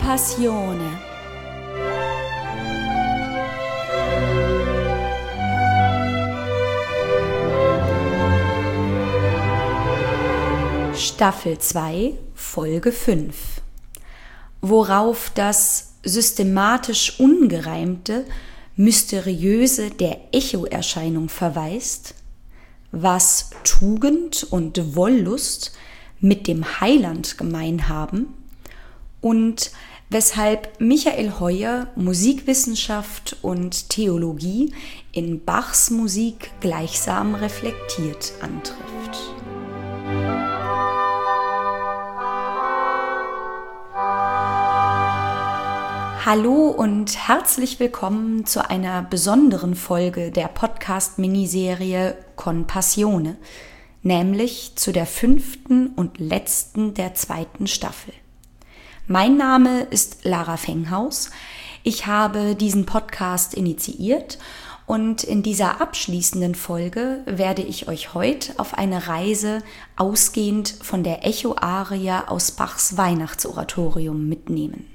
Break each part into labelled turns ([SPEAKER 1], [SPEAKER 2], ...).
[SPEAKER 1] Passione. Staffel 2, Folge 5. Worauf das systematisch Ungereimte, Mysteriöse der Echoerscheinung verweist, was Tugend und Wollust mit dem Heiland gemein haben und weshalb Michael Heuer Musikwissenschaft und Theologie in Bachs Musik gleichsam reflektiert antrifft. Hallo und herzlich willkommen zu einer besonderen Folge der Podcast-Miniserie Con Passione, nämlich zu der 5. und letzten der 2. Staffel. Mein Name ist Lara Fenghaus. Ich habe diesen Podcast initiiert und in dieser abschließenden Folge werde ich euch heute auf eine Reise ausgehend von der Echo-Arie aus Bachs Weihnachtsoratorium mitnehmen.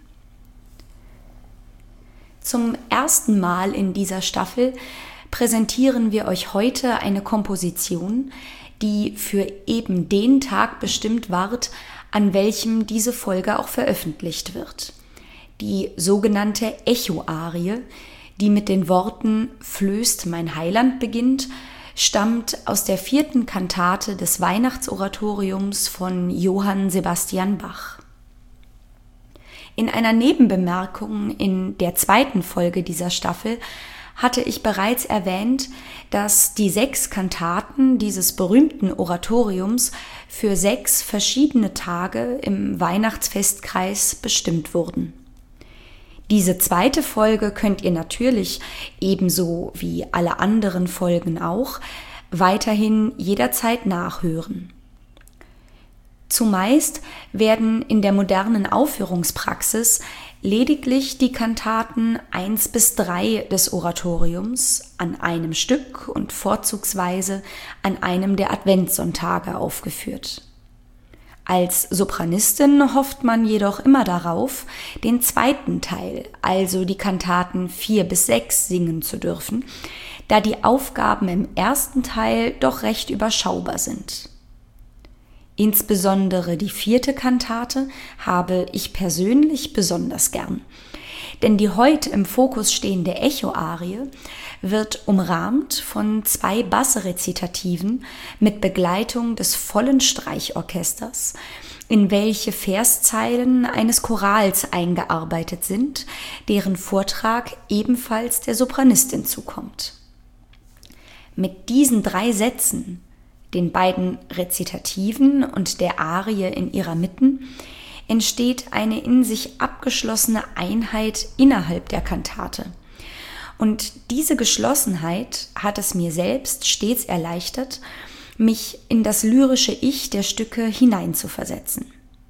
[SPEAKER 1] Zum ersten Mal in dieser Staffel präsentieren wir euch heute eine Komposition, die für eben den Tag bestimmt ward, an welchem diese Folge auch veröffentlicht wird. Die sogenannte Echo-Arie, die mit den Worten »Flößt mein Heiland« beginnt, stammt aus der 4. Kantate des Weihnachtsoratoriums von Johann Sebastian Bach. In einer Nebenbemerkung in der 2. Folge dieser Staffel hatte ich bereits erwähnt, dass die 6 Kantaten dieses berühmten Oratoriums für 6 verschiedene Tage im Weihnachtsfestkreis bestimmt wurden. Diese 2. Folge könnt ihr natürlich, ebenso wie alle anderen Folgen auch, weiterhin jederzeit nachhören. Zumeist werden in der modernen Aufführungspraxis lediglich die Kantaten 1 bis 3 des Oratoriums an einem Stück und vorzugsweise an einem der Adventssonntage aufgeführt. Als Sopranistin hofft man jedoch immer darauf, den 2. Teil, also die Kantaten 4 bis 6 singen zu dürfen, da die Aufgaben im 1. Teil doch recht überschaubar sind. Insbesondere die 4. Kantate habe ich persönlich besonders gern, denn die heute im Fokus stehende Echo-Arie wird umrahmt von 2 Bassrezitativen mit Begleitung des vollen Streichorchesters, in welche Verszeilen eines Chorals eingearbeitet sind, deren Vortrag ebenfalls der Sopranistin zukommt. Mit diesen 3 Sätzen, den beiden Rezitativen und der Arie in ihrer Mitte, entsteht eine in sich abgeschlossene Einheit innerhalb der Kantate. Und diese Geschlossenheit hat es mir selbst stets erleichtert, mich in das lyrische Ich der Stücke hineinzuversetzen.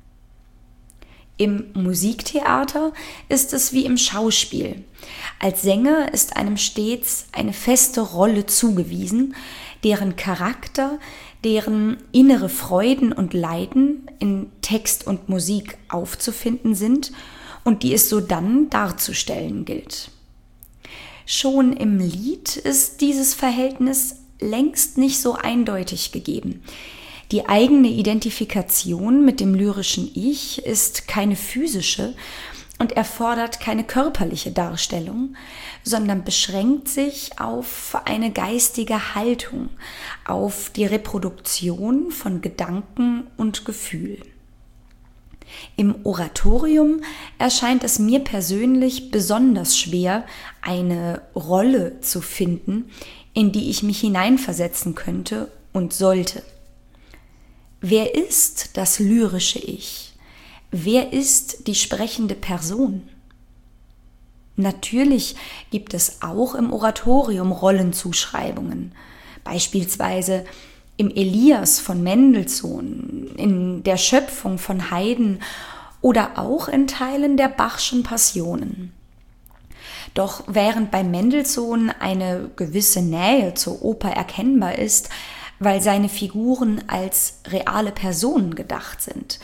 [SPEAKER 1] Im Musiktheater ist es wie im Schauspiel. Als Sänger ist einem stets eine feste Rolle zugewiesen, deren Charakter, deren innere Freuden und Leiden in Text und Musik aufzufinden sind und die es sodann darzustellen gilt. Schon im Lied ist dieses Verhältnis längst nicht so eindeutig gegeben. Die eigene Identifikation mit dem lyrischen Ich ist keine physische und erfordert keine körperliche Darstellung, sondern beschränkt sich auf eine geistige Haltung, auf die Reproduktion von Gedanken und Gefühl. Im Oratorium erscheint es mir persönlich besonders schwer, eine Rolle zu finden, in die ich mich hineinversetzen könnte und sollte. Wer ist das lyrische Ich? Wer ist die sprechende Person? Natürlich gibt es auch im Oratorium Rollenzuschreibungen, beispielsweise im Elias von Mendelssohn, in der Schöpfung von Haydn oder auch in Teilen der Bachschen Passionen. Doch während bei Mendelssohn eine gewisse Nähe zur Oper erkennbar ist, weil seine Figuren als reale Personen gedacht sind,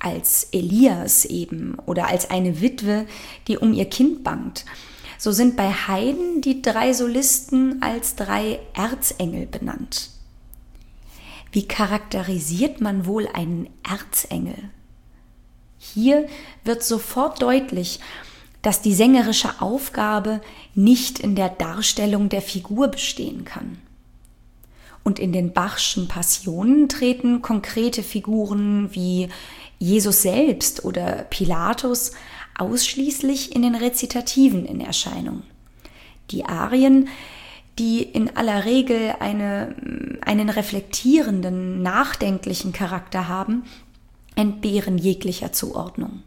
[SPEAKER 1] als Elias eben oder als eine Witwe, die um ihr Kind bangt. So sind bei Haydn die 3 Solisten als 3 Erzengel benannt. Wie charakterisiert man wohl einen Erzengel? Hier wird sofort deutlich, dass die sängerische Aufgabe nicht in der Darstellung der Figur bestehen kann. Und in den Bachschen Passionen treten konkrete Figuren wie Jesus selbst oder Pilatus ausschließlich in den Rezitativen in Erscheinung. Die Arien, die in aller Regel einen reflektierenden, nachdenklichen Charakter haben, entbehren jeglicher Zuordnung.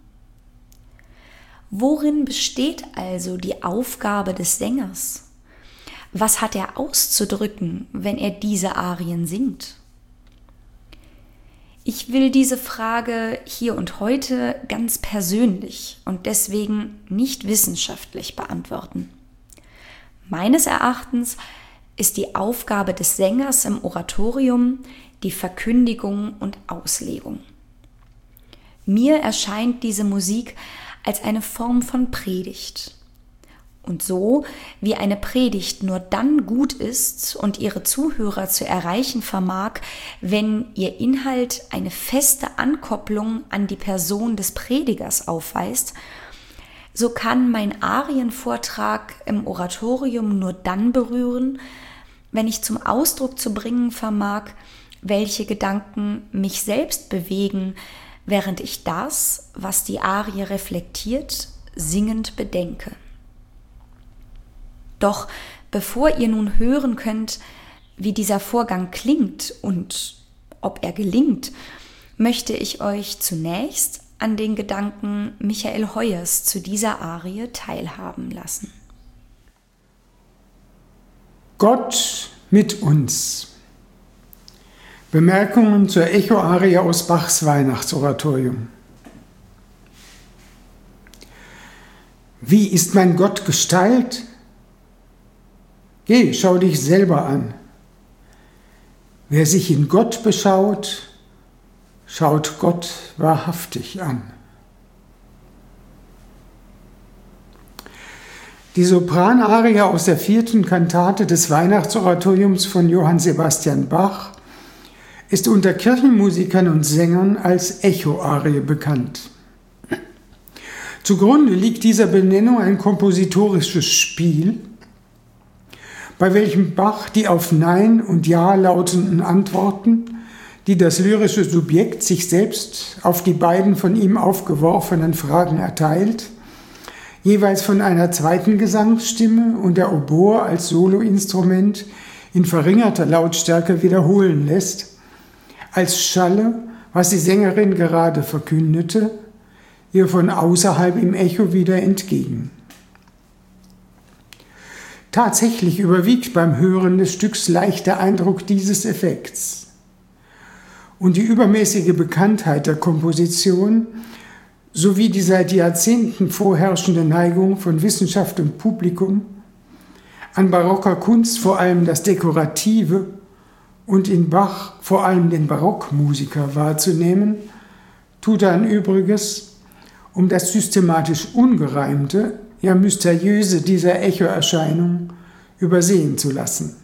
[SPEAKER 1] Worin besteht also die Aufgabe des Sängers? Was hat er auszudrücken, wenn er diese Arien singt? Ich will diese Frage hier und heute ganz persönlich und deswegen nicht wissenschaftlich beantworten. Meines Erachtens ist die Aufgabe des Sängers im Oratorium die Verkündigung und Auslegung. Mir erscheint diese Musik als eine Form von Predigt. Und so wie eine Predigt nur dann gut ist und ihre Zuhörer zu erreichen vermag, wenn ihr Inhalt eine feste Ankopplung an die Person des Predigers aufweist, so kann mein Arienvortrag im Oratorium nur dann berühren, wenn ich zum Ausdruck zu bringen vermag, welche Gedanken mich selbst bewegen, während ich das, was die Arie reflektiert, singend bedenke. Doch bevor ihr nun hören könnt, wie dieser Vorgang klingt und ob er gelingt, möchte ich euch zunächst an den Gedanken Michael Heuers zu dieser Arie teilhaben lassen.
[SPEAKER 2] Gott mit uns. Bemerkungen zur Echo-Arie aus Bachs Weihnachtsoratorium. Wie ist mein Gott Gestalt? Geh, schau dich selber an. Wer sich in Gott beschaut, schaut Gott wahrhaftig an. Die Sopranarie aus der 4. Kantate des Weihnachtsoratoriums von Johann Sebastian Bach ist unter Kirchenmusikern und Sängern als Echo-Arie bekannt. Zugrunde liegt dieser Benennung ein kompositorisches Spiel, bei welchem Bach die auf Nein und Ja lautenden Antworten, die das lyrische Subjekt sich selbst auf die beiden von ihm aufgeworfenen Fragen erteilt, jeweils von einer zweiten Gesangsstimme und der Oboe als Soloinstrument in verringerter Lautstärke wiederholen lässt, als schalle, was die Sängerin gerade verkündete, ihr von außerhalb im Echo wieder entgegen. Tatsächlich überwiegt beim Hören des Stücks leicht der Eindruck dieses Effekts. Und die übermäßige Bekanntheit der Komposition sowie die seit Jahrzehnten vorherrschende Neigung von Wissenschaft und Publikum, an barocker Kunst vor allem das Dekorative und in Bach vor allem den Barockmusiker wahrzunehmen, tut ein Übriges, um das systematisch Ungereimte, ja Mysteriöse dieser Echoerscheinung übersehen zu lassen.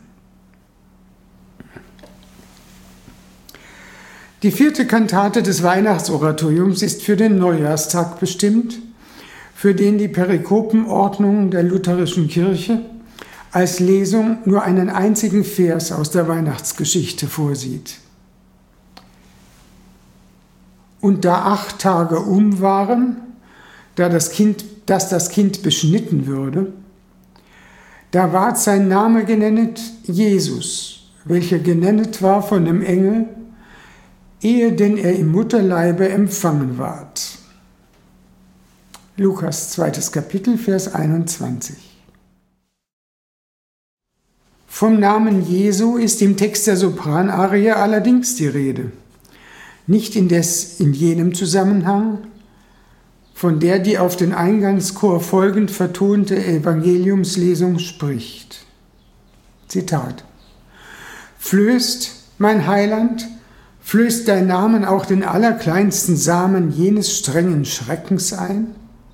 [SPEAKER 2] Die 4. Kantate des Weihnachtsoratoriums ist für den Neujahrstag bestimmt, für den die Perikopenordnung der lutherischen Kirche als Lesung nur einen einzigen Vers aus der Weihnachtsgeschichte vorsieht. Und da 8 Tage waren, dass das Kind beschnitten würde, da ward sein Name genennet Jesus, welcher genennet war von dem Engel, ehe denn er im Mutterleibe empfangen ward. Lukas 2. Kapitel, Vers 21. Vom Namen Jesu ist im Text der Sopranarie allerdings die Rede, nicht indes in jenem Zusammenhang, von der die auf den Eingangschor folgend vertonte Evangeliumslesung spricht. Zitat: Flößt, mein Heiland, Flößt dein Namen auch den allerkleinsten Samen jenes strengen Schreckens ein?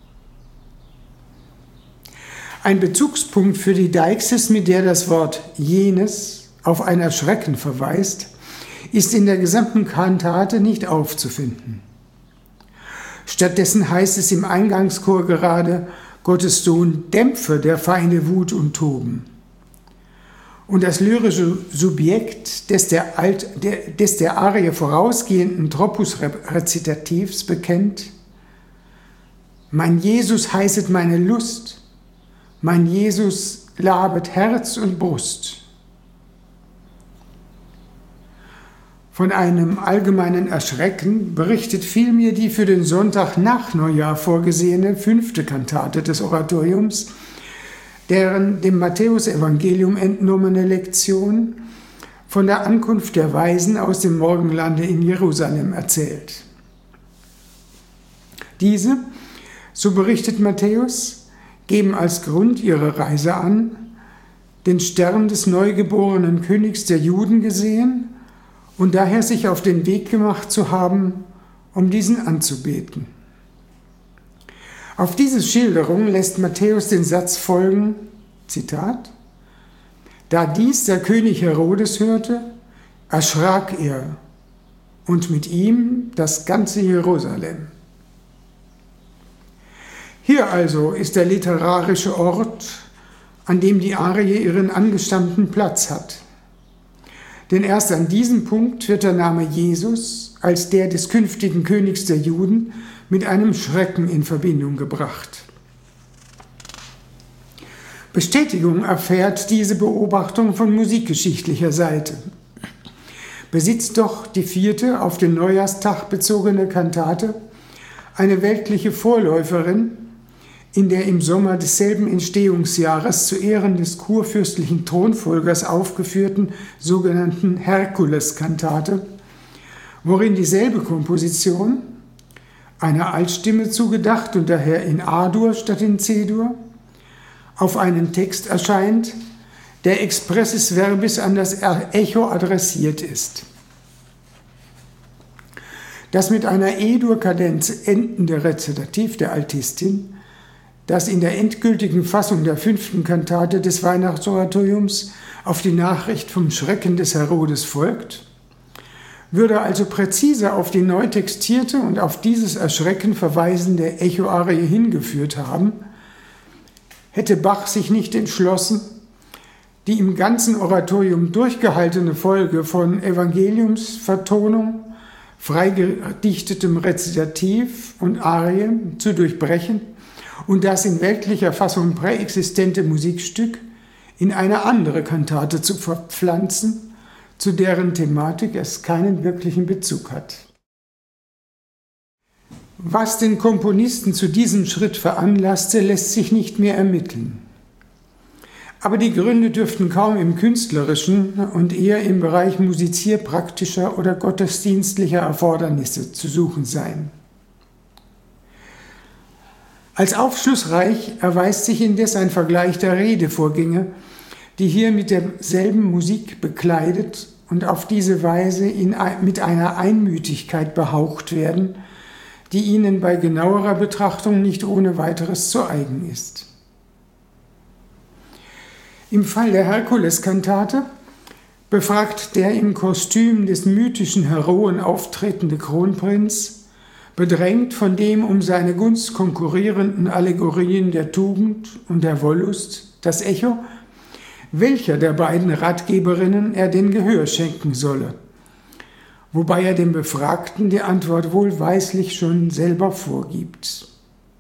[SPEAKER 2] Ein Bezugspunkt für die Deixis, mit der das Wort jenes auf ein Erschrecken verweist, ist in der gesamten Kantate nicht aufzufinden. Stattdessen heißt es im Eingangschor gerade, Gottes Sohn dämpfe der Feinde Wut und Toben. Und das lyrische Subjekt des der Arie vorausgehenden Tropus-Rezitativs bekennt: Mein Jesus heißet meine Lust, mein Jesus labet Herz und Brust. Von einem allgemeinen Erschrecken berichtet vielmehr die für den Sonntag nach Neujahr vorgesehene 5. Kantate des Oratoriums, deren dem Matthäusevangelium entnommene Lektion von der Ankunft der Weisen aus dem Morgenlande in Jerusalem erzählt. Diese, so berichtet Matthäus, geben als Grund ihrer Reise an, den Stern des neugeborenen Königs der Juden gesehen und daher sich auf den Weg gemacht zu haben, um diesen anzubeten. Auf diese Schilderung lässt Matthäus den Satz folgen, Zitat: Da dies der König Herodes hörte, erschrak er und mit ihm das ganze Jerusalem. Hier also ist der literarische Ort, an dem die Arie ihren angestammten Platz hat. Denn erst an diesem Punkt wird der Name Jesus als der des künftigen Königs der Juden mit einem Schrecken in Verbindung gebracht. Bestätigung erfährt diese Beobachtung von musikgeschichtlicher Seite. Besitzt doch die 4. auf den Neujahrstag bezogene Kantate eine weltliche Vorläuferin, in der im Sommer desselben Entstehungsjahres zu Ehren des kurfürstlichen Thronfolgers aufgeführten sogenannten Herkuleskantate, worin dieselbe Komposition, einer Altstimme zugedacht und daher in A-Dur statt in C-Dur, auf einen Text erscheint, der expressis verbis an das Echo adressiert ist. Das mit einer E-Dur-Kadenz endende Rezitativ der Altistin, das in der endgültigen Fassung der 5. Kantate des Weihnachtsoratoriums auf die Nachricht vom Schrecken des Herodes folgt, würde also präziser auf die neu textierte und auf dieses Erschrecken verweisende Echoarie hingeführt haben, hätte Bach sich nicht entschlossen, die im ganzen Oratorium durchgehaltene Folge von Evangeliumsvertonung, freigedichtetem Rezitativ und Arie zu durchbrechen und das in weltlicher Fassung präexistente Musikstück in eine andere Kantate zu verpflanzen, zu deren Thematik es keinen wirklichen Bezug hat. Was den Komponisten zu diesem Schritt veranlasste, lässt sich nicht mehr ermitteln. Aber die Gründe dürften kaum im künstlerischen und eher im Bereich musizierpraktischer oder gottesdienstlicher Erfordernisse zu suchen sein. Als aufschlussreich erweist sich indes ein Vergleich der Redevorgänge, die hier mit derselben Musik bekleidet und auf diese Weise mit einer Einmütigkeit behaucht werden, die ihnen bei genauerer Betrachtung nicht ohne weiteres zu eigen ist. Im Fall der Herkuleskantate befragt der im Kostüm des mythischen Heroen auftretende Kronprinz, bedrängt von dem um seine Gunst konkurrierenden Allegorien der Tugend und der Wollust, das Echo, welcher der beiden Ratgeberinnen er den Gehör schenken solle, wobei er dem Befragten die Antwort wohlweislich schon selber vorgibt.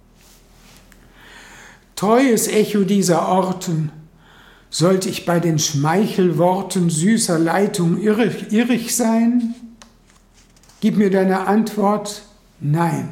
[SPEAKER 2] Treues Echo dieser Orten, sollt ich bei den Schmeichelworten süßer Leitung irrig sein? Gib mir deine Antwort: Nein.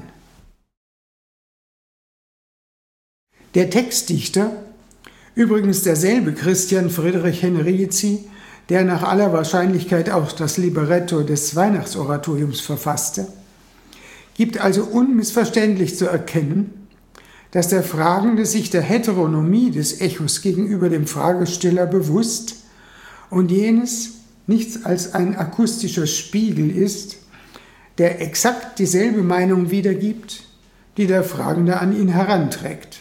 [SPEAKER 2] Der Textdichter, übrigens derselbe Christian Friedrich Henrici, der nach aller Wahrscheinlichkeit auch das Libretto des Weihnachtsoratoriums verfasste, gibt also unmissverständlich zu erkennen, dass der Fragende sich der Heteronomie des Echos gegenüber dem Fragesteller bewusst und jenes nichts als ein akustischer Spiegel ist, der exakt dieselbe Meinung wiedergibt, die der Fragende an ihn heranträgt.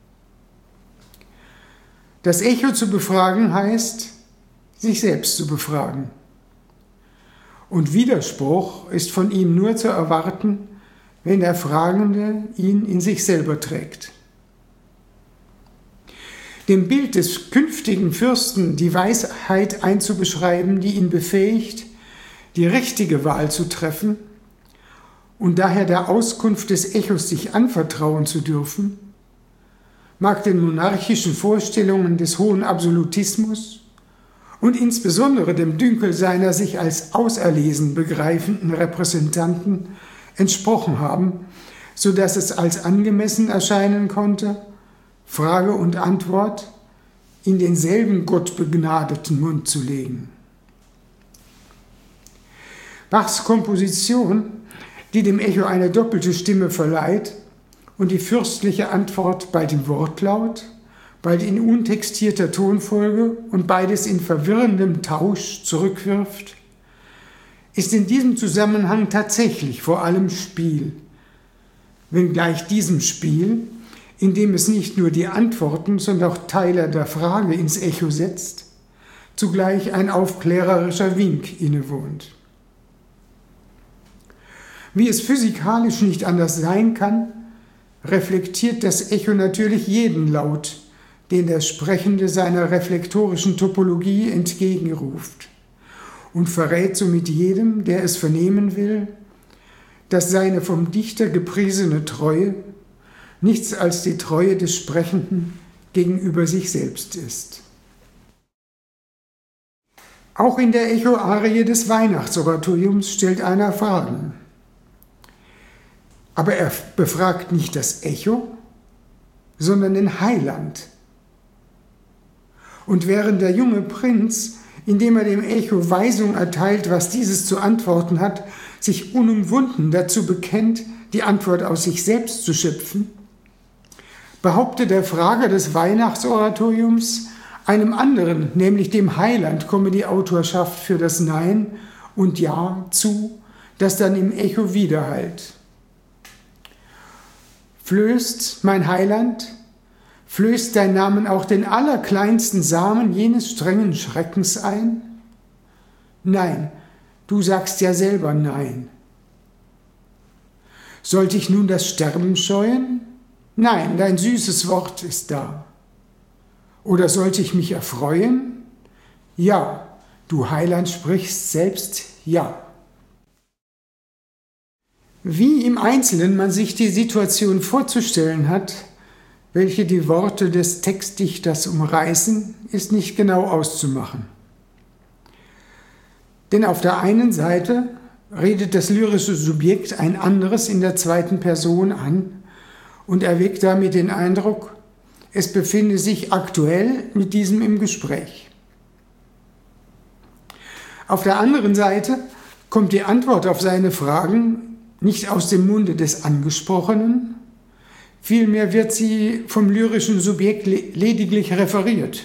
[SPEAKER 2] Das Echo zu befragen heißt, sich selbst zu befragen. Und Widerspruch ist von ihm nur zu erwarten, wenn der Fragende ihn in sich selber trägt. Dem Bild des künftigen Fürsten die Weisheit einzubeschreiben, die ihn befähigt, die richtige Wahl zu treffen und daher der Auskunft des Echos sich anvertrauen zu dürfen, mag den monarchischen Vorstellungen des hohen Absolutismus und insbesondere dem Dünkel seiner sich als auserlesen begreifenden Repräsentanten entsprochen haben, so dass es als angemessen erscheinen konnte, Frage und Antwort in denselben gottbegnadeten Mund zu legen. Bachs Komposition, die dem Echo eine doppelte Stimme verleiht und die fürstliche Antwort bald im Wortlaut, bald in untextierter Tonfolge und beides in verwirrendem Tausch zurückwirft, ist in diesem Zusammenhang tatsächlich vor allem Spiel, wenngleich diesem Spiel, in dem es nicht nur die Antworten, sondern auch Teile der Frage ins Echo setzt, zugleich ein aufklärerischer Wink innewohnt. Wie es physikalisch nicht anders sein kann, reflektiert das Echo natürlich jeden Laut, den der Sprechende seiner reflektorischen Topologie entgegenruft und verrät somit jedem, der es vernehmen will, dass seine vom Dichter gepriesene Treue nichts als die Treue des Sprechenden gegenüber sich selbst ist. Auch in der Echo-Arie des Weihnachtsoratoriums stellt einer Fragen. Aber er befragt nicht das Echo, sondern den Heiland. Und während der junge Prinz, indem er dem Echo Weisung erteilt, was dieses zu antworten hat, sich unumwunden dazu bekennt, die Antwort aus sich selbst zu schöpfen, behauptet der Frager des Weihnachtsoratoriums einem anderen, nämlich dem Heiland, komme die Autorschaft für das Nein und Ja zu, das dann im Echo widerhallt. Flößt, mein Heiland, flößt dein Namen auch den allerkleinsten Samen jenes strengen Schreckens ein? Nein, du sagst ja selber Nein. Sollte ich nun das Sterben scheuen? Nein, dein süßes Wort ist da. Oder sollte ich mich erfreuen? Ja, du Heiland sprichst selbst Ja. Wie im Einzelnen man sich die Situation vorzustellen hat, welche die Worte des Textdichters umreißen, ist nicht genau auszumachen. Denn auf der einen Seite redet das lyrische Subjekt ein anderes in der zweiten Person an und erweckt damit den Eindruck, es befinde sich aktuell mit diesem im Gespräch. Auf der anderen Seite kommt die Antwort auf seine Fragen nicht aus dem Munde des Angesprochenen, vielmehr wird sie vom lyrischen Subjekt lediglich referiert.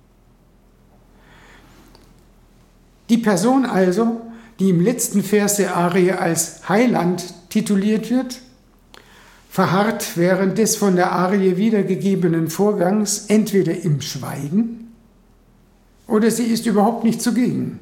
[SPEAKER 2] Die Person also, die im letzten Vers der Arie als Heiland tituliert wird, verharrt während des von der Arie wiedergegebenen Vorgangs entweder im Schweigen oder sie ist überhaupt nicht zugegen.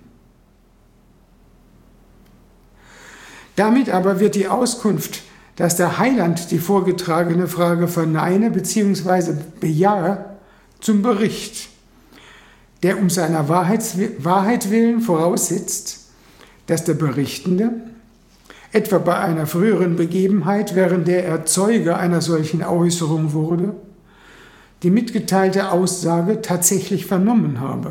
[SPEAKER 2] Damit aber wird die Auskunft, dass der Heiland die vorgetragene Frage verneine bzw. bejahe, zum Bericht, der um seiner Wahrheit willen voraussetzt, dass der Berichtende, etwa bei einer früheren Begebenheit, während der er Zeuge einer solchen Äußerung wurde, die mitgeteilte Aussage tatsächlich vernommen habe.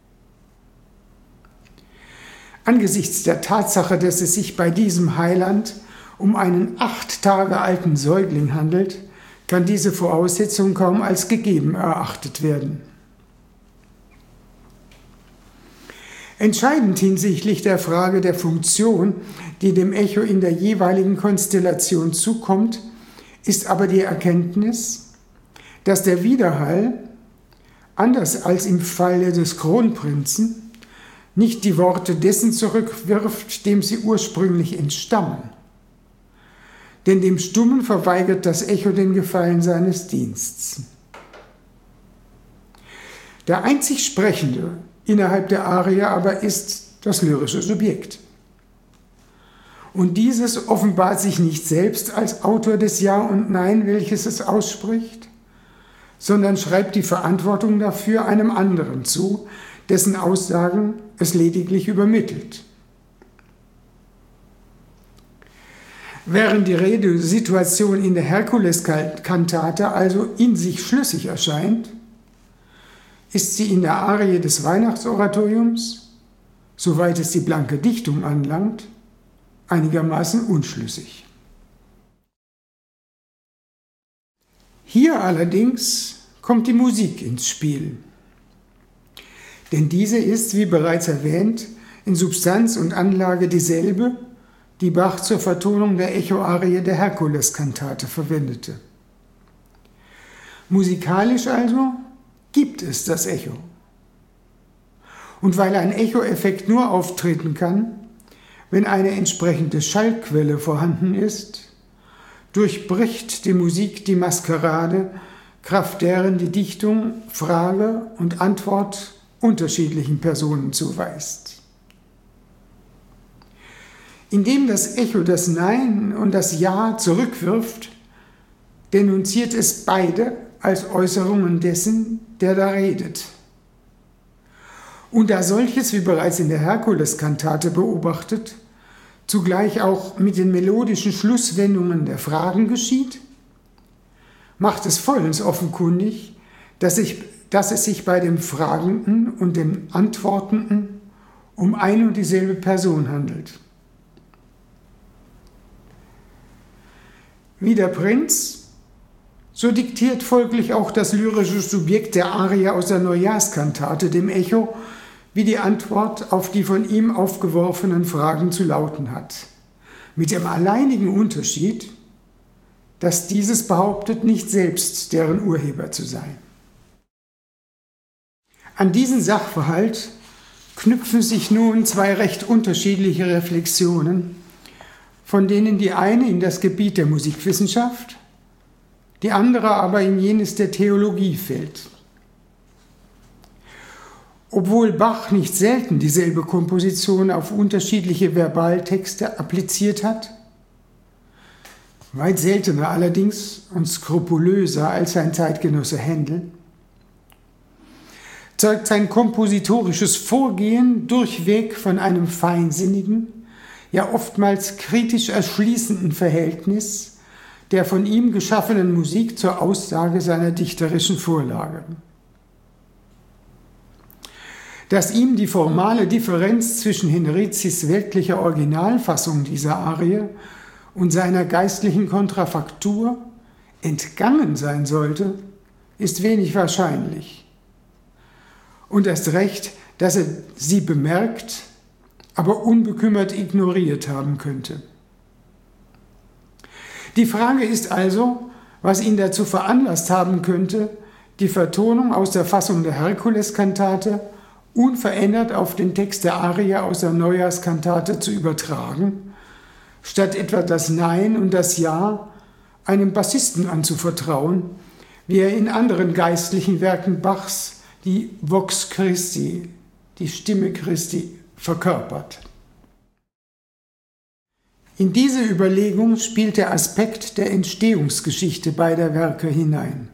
[SPEAKER 2] Angesichts der Tatsache, dass es sich bei diesem Heiland um einen 8 Tage alten Säugling handelt, kann diese Voraussetzung kaum als gegeben erachtet werden. Entscheidend hinsichtlich der Frage der Funktion, die dem Echo in der jeweiligen Konstellation zukommt, ist aber die Erkenntnis, dass der Widerhall, anders als im Falle des Kronprinzen, nicht die Worte dessen zurückwirft, dem sie ursprünglich entstammen. Denn dem Stummen verweigert das Echo den Gefallen seines Diensts. Der einzig Sprechende innerhalb der Arie aber ist das lyrische Subjekt. Und dieses offenbart sich nicht selbst als Autor des Ja und Nein, welches es ausspricht, sondern schreibt die Verantwortung dafür einem anderen zu, dessen Aussagen es lediglich übermittelt. Während die Redesituation in der Herkuleskantate also in sich schlüssig erscheint, ist sie in der Arie des Weihnachtsoratoriums, soweit es die blanke Dichtung anlangt, einigermaßen unschlüssig. Hier allerdings kommt die Musik ins Spiel. Denn diese ist, wie bereits erwähnt, in Substanz und Anlage dieselbe, die Bach zur Vertonung der Echoarie der Herkuleskantate verwendete. Musikalisch also gibt es das Echo. Und weil ein Echoeffekt nur auftreten kann, wenn eine entsprechende Schallquelle vorhanden ist, durchbricht die Musik die Maskerade, kraft deren die Dichtung Frage und Antwort unterschiedlichen Personen zuweist. Indem das Echo das Nein und das Ja zurückwirft, denunziert es beide als Äußerungen dessen, der da redet. Und da solches, wie bereits in der Herkuleskantate beobachtet, zugleich auch mit den melodischen Schlusswendungen der Fragen geschieht, macht es vollends offenkundig, dass es sich bei dem Fragenden und dem Antwortenden um ein und dieselbe Person handelt. Wie der Prinz, so diktiert folglich auch das lyrische Subjekt der Arie aus der Neujahrskantate dem Echo, wie die Antwort auf die von ihm aufgeworfenen Fragen zu lauten hat. Mit dem alleinigen Unterschied, dass dieses behauptet, nicht selbst deren Urheber zu sein. An diesen Sachverhalt knüpfen sich nun zwei recht unterschiedliche Reflexionen, von denen die eine in das Gebiet der Musikwissenschaft, die andere aber in jenes der Theologie fällt. Obwohl Bach nicht selten dieselbe Komposition auf unterschiedliche Verbaltexte appliziert hat, weit seltener allerdings und skrupulöser als sein Zeitgenosse Händel, zeugt sein kompositorisches Vorgehen durchweg von einem feinsinnigen, ja oftmals kritisch erschließenden Verhältnis der von ihm geschaffenen Musik zur Aussage seiner dichterischen Vorlage. Dass ihm die formale Differenz zwischen Henrizis weltlicher Originalfassung dieser Arie und seiner geistlichen Kontrafaktur entgangen sein sollte, ist wenig wahrscheinlich. Und erst recht, dass er sie bemerkt, aber unbekümmert ignoriert haben könnte. Die Frage ist also, was ihn dazu veranlasst haben könnte, die Vertonung aus der Fassung der Herkuleskantate unverändert auf den Text der Arie aus der Neujahrskantate zu übertragen, statt etwa das Nein und das Ja einem Bassisten anzuvertrauen, wie er in anderen geistlichen Werken Bachs die Vox Christi, die Stimme Christi, verkörpert. In diese Überlegung spielt der Aspekt der Entstehungsgeschichte beider Werke hinein.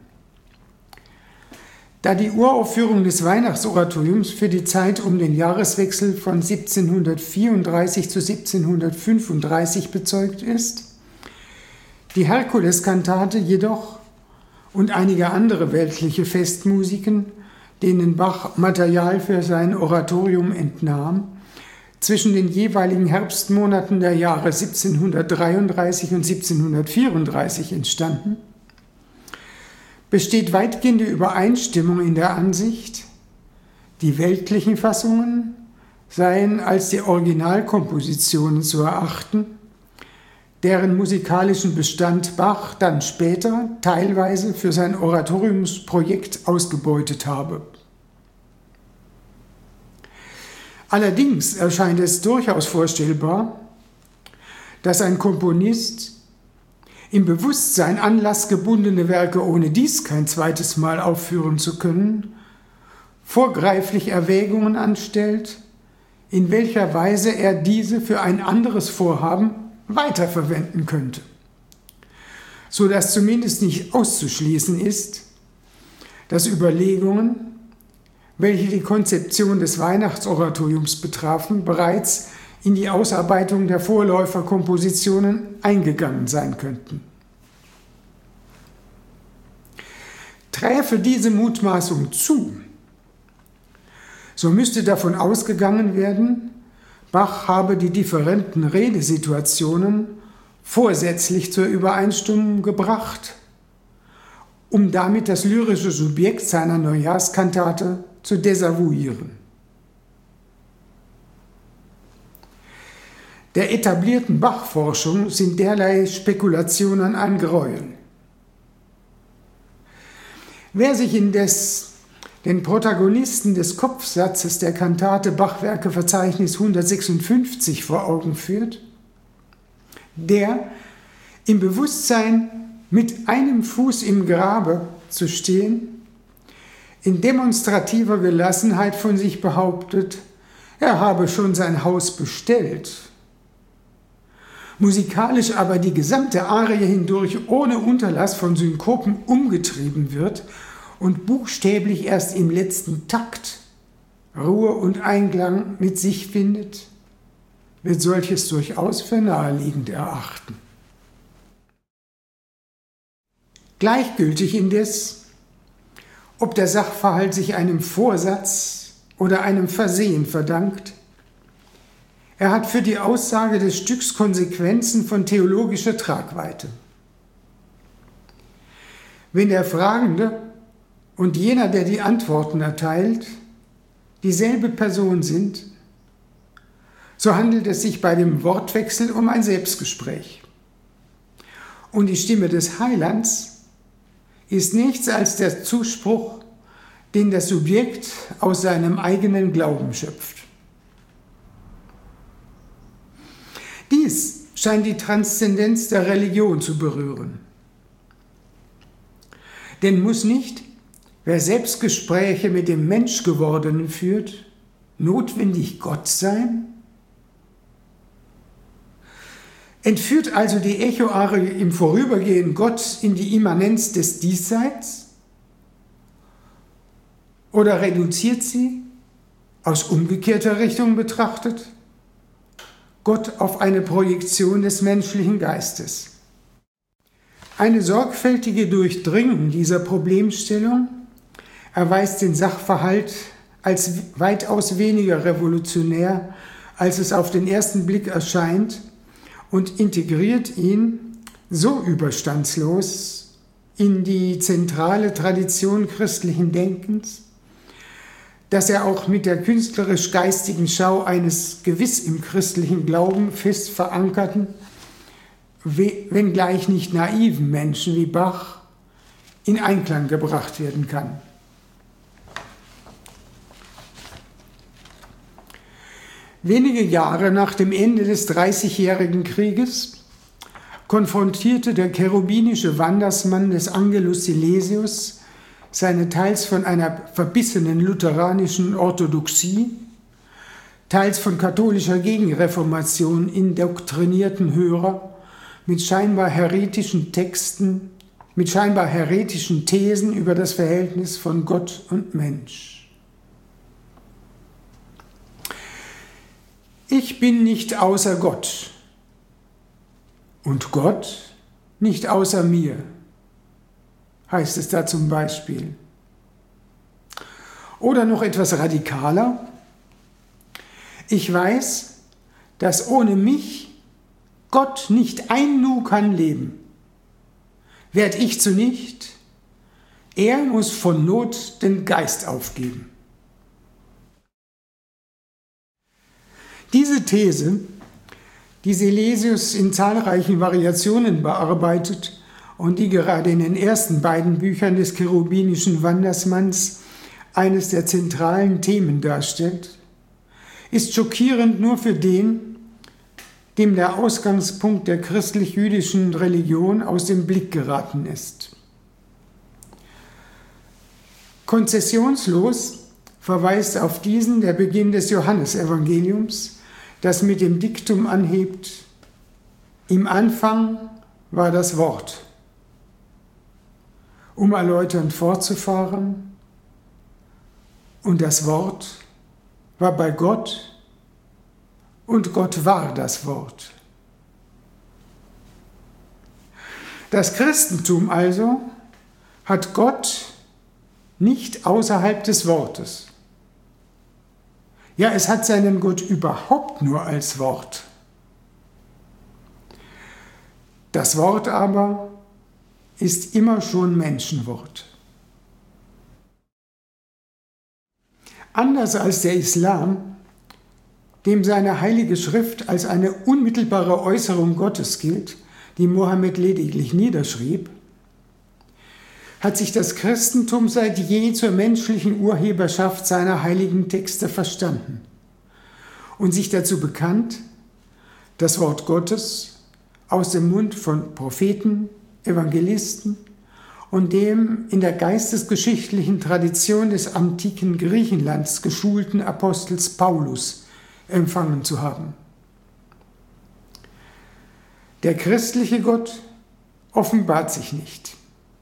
[SPEAKER 2] Da die Uraufführung des Weihnachtsoratoriums für die Zeit um den Jahreswechsel von 1734 zu 1735 bezeugt ist, die Herkuleskantate jedoch und einige andere weltliche Festmusiken, denen Bach Material für sein Oratorium entnahm, zwischen den jeweiligen Herbstmonaten der Jahre 1733 und 1734 entstanden, besteht weitgehende Übereinstimmung in der Ansicht, die weltlichen Fassungen seien als die Originalkompositionen zu erachten, deren musikalischen Bestand Bach dann später teilweise für sein Oratoriumsprojekt ausgebeutet habe. Allerdings erscheint es durchaus vorstellbar, dass ein Komponist im Bewusstsein, anlassgebundene Werke ohne dies kein zweites Mal aufführen zu können, vorgreiflich Erwägungen anstellt, in welcher Weise er diese für ein anderes Vorhaben weiterverwenden könnte, so dass zumindest nicht auszuschließen ist, dass Überlegungen, welche die Konzeption des Weihnachtsoratoriums betrafen, bereits in die Ausarbeitung der Vorläuferkompositionen eingegangen sein könnten. Träfe diese Mutmaßung zu, so müsste davon ausgegangen werden, Bach habe die differenten Redesituationen vorsätzlich zur Übereinstimmung gebracht, um damit das lyrische Subjekt seiner Neujahrskantate zu desavouieren. Der etablierten Bach-Forschung sind derlei Spekulationen ein Gräuel. Wer sich indes den Protagonisten des Kopfsatzes der Kantate Bachwerkeverzeichnis 156 vor Augen führt, der im Bewusstsein, mit einem Fuß im Grabe zu stehen, in demonstrativer Gelassenheit von sich behauptet, er habe schon sein Haus bestellt, musikalisch aber die gesamte Arie hindurch ohne Unterlass von Synkopen umgetrieben wird und buchstäblich erst im letzten Takt Ruhe und Einklang mit sich findet, wird solches durchaus für naheliegend erachten. Gleichgültig indes, ob der Sachverhalt sich einem Vorsatz oder einem Versehen verdankt, er hat für die Aussage des Stücks Konsequenzen von theologischer Tragweite. Wenn der Fragende und jener, der die Antworten erteilt, dieselbe Person sind, so handelt es sich bei dem Wortwechsel um ein Selbstgespräch. Und die Stimme des Heilands ist nichts als der Zuspruch, den das Subjekt aus seinem eigenen Glauben schöpft. Dies scheint die Transzendenz der Religion zu berühren. Denn muss nicht, wer Selbstgespräche mit dem Menschgewordenen führt, notwendig Gott sein? Entführt also die Echoarie im Vorübergehen Gott in die Immanenz des Diesseits? Oder reduziert sie, aus umgekehrter Richtung betrachtet, Gott auf eine Projektion des menschlichen Geistes? Eine sorgfältige Durchdringung dieser Problemstellung erweist den Sachverhalt als weitaus weniger revolutionär, als es auf den ersten Blick erscheint, und integriert ihn so überstandslos in die zentrale Tradition christlichen Denkens, dass er auch mit der künstlerisch-geistigen Schau eines gewiss im christlichen Glauben fest verankerten, wenngleich nicht naiven Menschen wie Bach in Einklang gebracht werden kann. Wenige Jahre nach dem Ende des Dreißigjährigen Krieges konfrontierte der cherubinische Wandersmann des Angelus Silesius seine teils von einer verbissenen lutheranischen Orthodoxie, teils von katholischer Gegenreformation indoktrinierten Hörer mit scheinbar heretischen Texten, mit scheinbar heretischen Thesen über das Verhältnis von Gott und Mensch. Ich bin nicht außer Gott und Gott nicht außer mir, heißt es da zum Beispiel. Oder noch etwas radikaler: Ich weiß, dass ohne mich Gott nicht ein Nu kann leben. Werd ich zunicht, er muss von Not den Geist aufgeben. Diese These, die Silesius in zahlreichen Variationen bearbeitet und die gerade in den ersten beiden Büchern des cherubinischen Wandersmanns eines der zentralen Themen darstellt, ist schockierend nur für den, dem der Ausgangspunkt der christlich-jüdischen Religion aus dem Blick geraten ist. Konzessionslos verweist auf diesen der Beginn des Johannesevangeliums, das mit dem Diktum anhebt: Im Anfang war das Wort. Um erläuternd fortzufahren: Und das Wort war bei Gott, und Gott war das Wort. Das Christentum also hat Gott nicht außerhalb des Wortes. Ja, es hat seinen Gott überhaupt nur als Wort. Das Wort aber ist immer schon Menschenwort. Anders als der Islam, dem seine heilige Schrift als eine unmittelbare Äußerung Gottes gilt, die Mohammed lediglich niederschrieb, hat sich das Christentum seit je zur menschlichen Urheberschaft seiner heiligen Texte verstanden und sich dazu bekannt, das Wort Gottes aus dem Mund von Propheten, Evangelisten und dem in der geistesgeschichtlichen Tradition des antiken Griechenlands geschulten Apostels Paulus empfangen zu haben. Der christliche Gott offenbart sich nicht.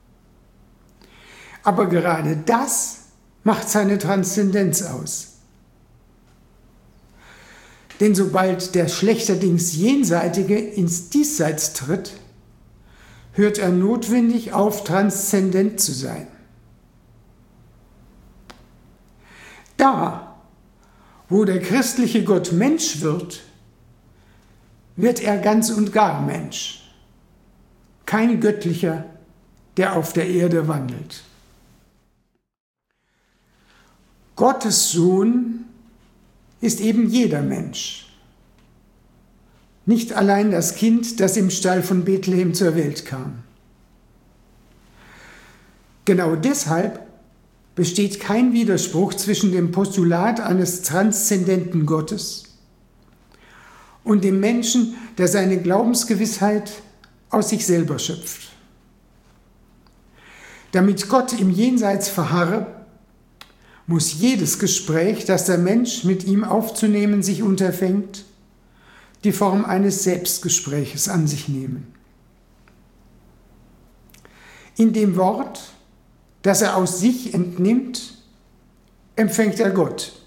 [SPEAKER 2] Aber gerade das macht seine Transzendenz aus. Denn sobald der schlechterdings Jenseitige ins Diesseits tritt, hört er notwendig auf, transzendent zu sein. Da, wo der christliche Gott Mensch wird, wird er ganz und gar Mensch. Kein Göttlicher, der auf der Erde wandelt. Gottes Sohn ist eben jeder Mensch. Nicht allein das Kind, das im Stall von Bethlehem zur Welt kam. Genau deshalb besteht kein Widerspruch zwischen dem Postulat eines transzendenten Gottes und dem Menschen, der seine Glaubensgewissheit aus sich selber schöpft. Damit Gott im Jenseits verharre, muss jedes Gespräch, das der Mensch mit ihm aufzunehmen sich unterfängt, die Form eines Selbstgespräches an sich nehmen. In dem Wort, das er aus sich entnimmt, empfängt er Gott.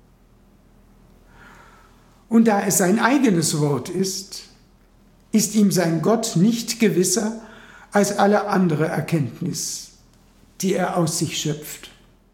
[SPEAKER 2] Und da es sein eigenes Wort ist ihm sein Gott nicht gewisser als alle andere Erkenntnis, die er aus sich schöpft.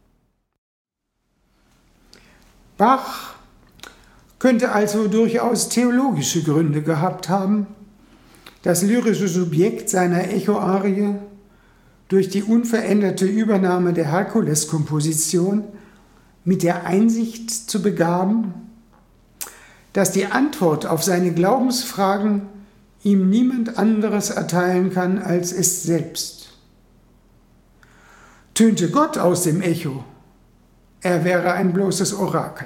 [SPEAKER 2] Bach könnte also durchaus theologische Gründe gehabt haben, das lyrische Subjekt seiner Echoarie durch die unveränderte Übernahme der Herkules-Komposition mit der Einsicht zu begaben, dass die Antwort auf seine Glaubensfragen ihm niemand anderes erteilen kann als es selbst. Tönte Gott aus dem Echo, er wäre ein bloßes Orakel.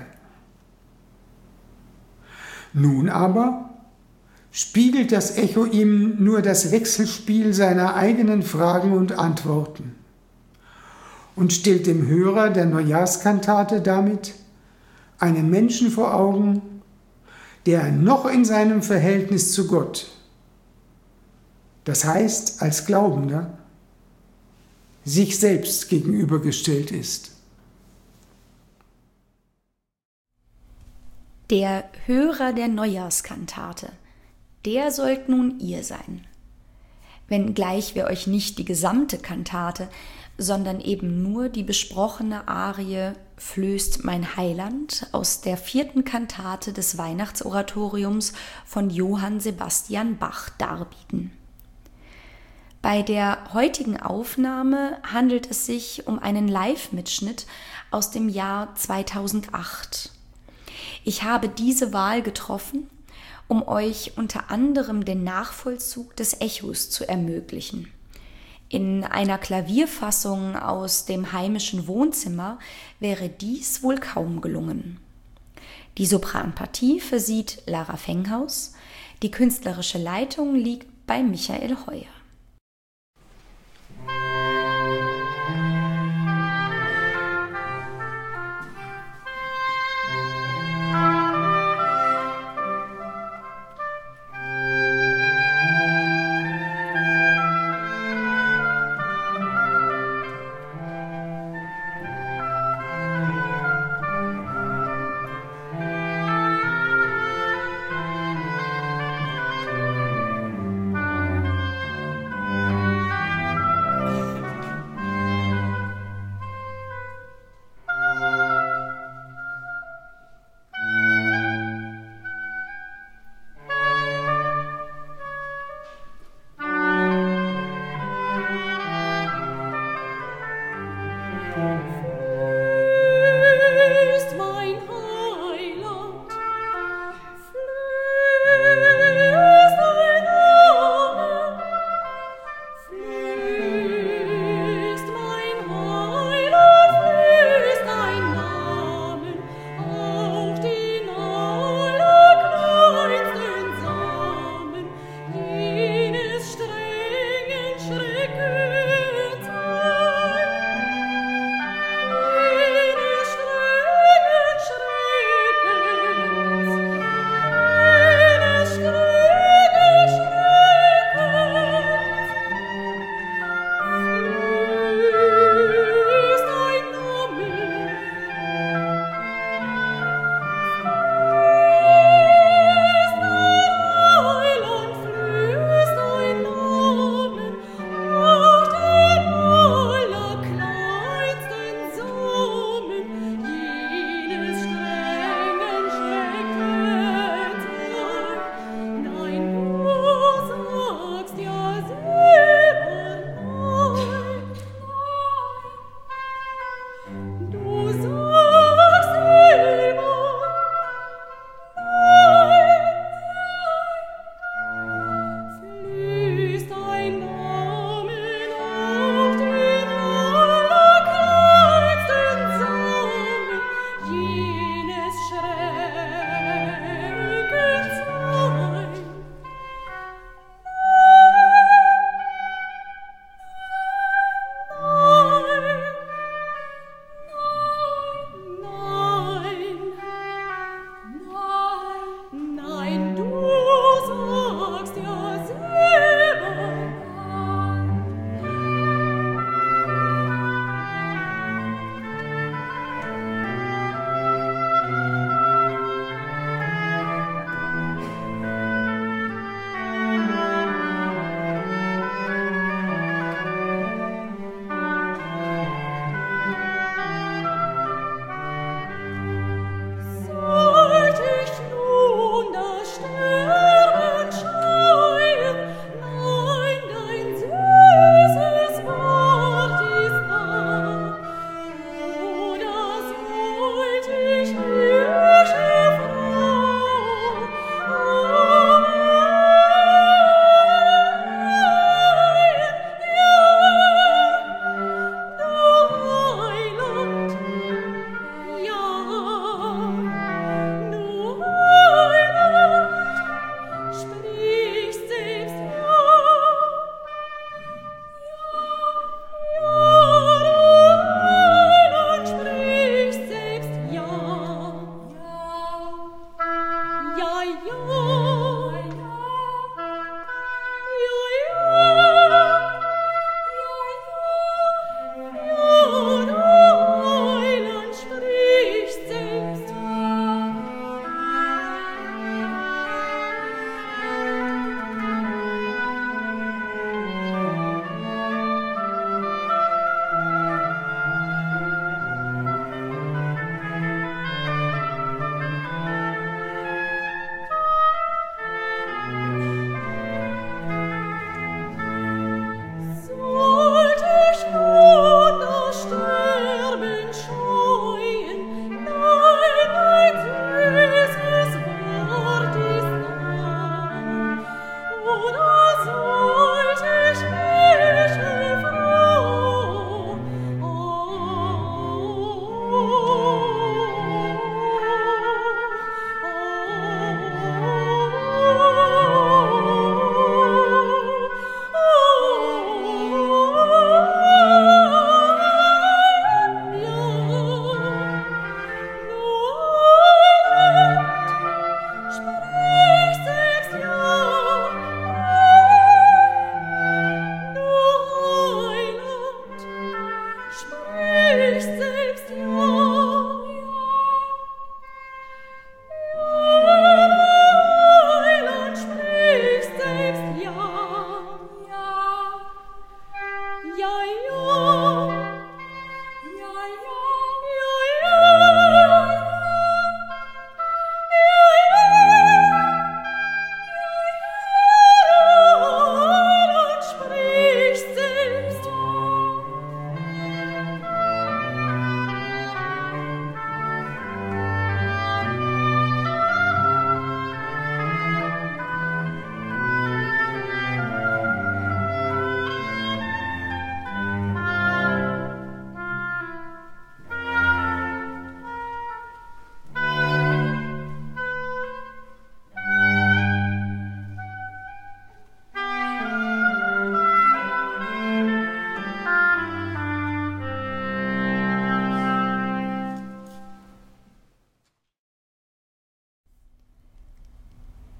[SPEAKER 2] Nun aber spiegelt das Echo ihm nur das Wechselspiel seiner eigenen Fragen und Antworten und stellt dem Hörer der Neujahrskantate damit einen Menschen vor Augen, der noch in seinem Verhältnis zu Gott, das heißt als Glaubender, sich selbst gegenübergestellt ist.
[SPEAKER 1] Der Hörer der Neujahrskantate, der sollt nun ihr sein. Wenngleich wir euch nicht die gesamte Kantate, sondern eben nur die besprochene Arie Flößt mein Heiland aus der 4. Kantate des Weihnachtsoratoriums von Johann Sebastian Bach darbieten. Bei der heutigen Aufnahme handelt es sich um einen Live-Mitschnitt aus dem Jahr 2008. Ich habe diese Wahl getroffen, um euch unter anderem den Nachvollzug des Echos zu ermöglichen. In einer Klavierfassung aus dem heimischen Wohnzimmer wäre dies wohl kaum gelungen. Die Sopranpartie versieht Lara Fenghaus. Die künstlerische Leitung liegt bei Michael Heuer.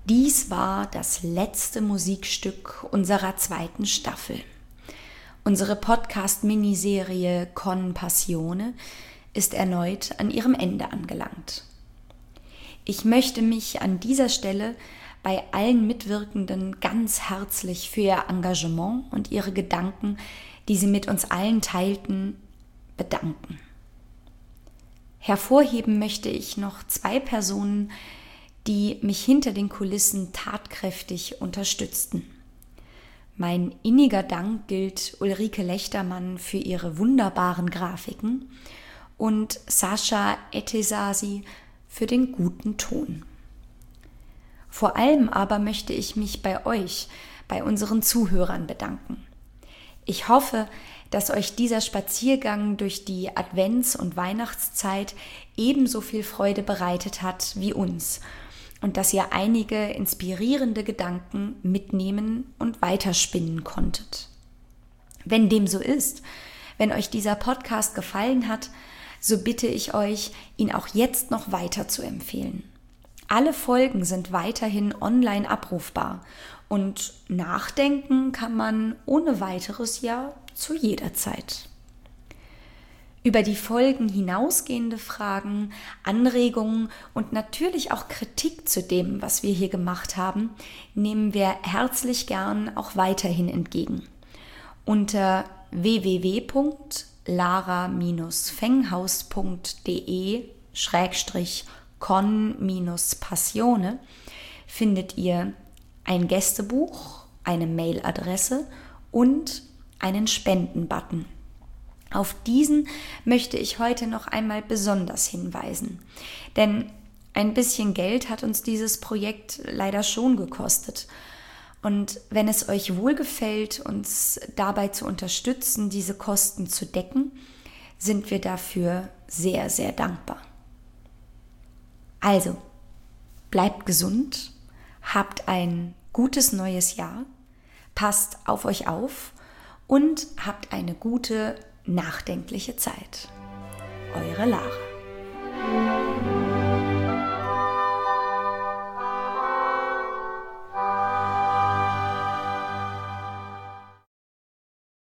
[SPEAKER 1] Dies war das letzte Musikstück unserer 2. Staffel. Unsere Podcast-Miniserie Con Passione ist erneut an ihrem Ende angelangt. Ich möchte mich an dieser Stelle bei allen Mitwirkenden ganz herzlich für ihr Engagement und ihre Gedanken, die sie mit uns allen teilten, bedanken. Hervorheben möchte ich noch 2 Personen, die mich hinter den Kulissen tatkräftig unterstützten. Mein inniger Dank gilt Ulrike Lechtermann für ihre wunderbaren Grafiken und Sascha Etesasi für den guten Ton. Vor allem aber möchte ich mich bei euch, bei unseren Zuhörern bedanken. Ich hoffe, dass euch dieser Spaziergang durch die Advents- und Weihnachtszeit ebenso viel Freude bereitet hat wie uns und dass ihr einige inspirierende Gedanken mitnehmen und weiterspinnen konntet. Wenn dem so ist, wenn euch dieser Podcast gefallen hat, so bitte ich euch, ihn auch jetzt noch weiter zu empfehlen. Alle Folgen sind weiterhin online abrufbar und nachdenken kann man ohne weiteres ja zu jeder Zeit. Über die Folgen hinausgehende Fragen, Anregungen und natürlich auch Kritik zu dem, was wir hier gemacht haben, nehmen wir herzlich gern auch weiterhin entgegen. Unter www.lara-fenghaus.de/con-passione findet ihr ein Gästebuch, eine Mailadresse und einen Spenden-Button. Auf diesen möchte ich heute noch einmal besonders hinweisen, denn ein bisschen Geld hat uns dieses Projekt leider schon gekostet. Und wenn es euch wohlgefällt, uns dabei zu unterstützen, diese Kosten zu decken, sind wir dafür sehr, sehr dankbar. Also, bleibt gesund, habt ein gutes neues Jahr, passt auf euch auf und habt eine gute, nachdenkliche Zeit. Eure Lara.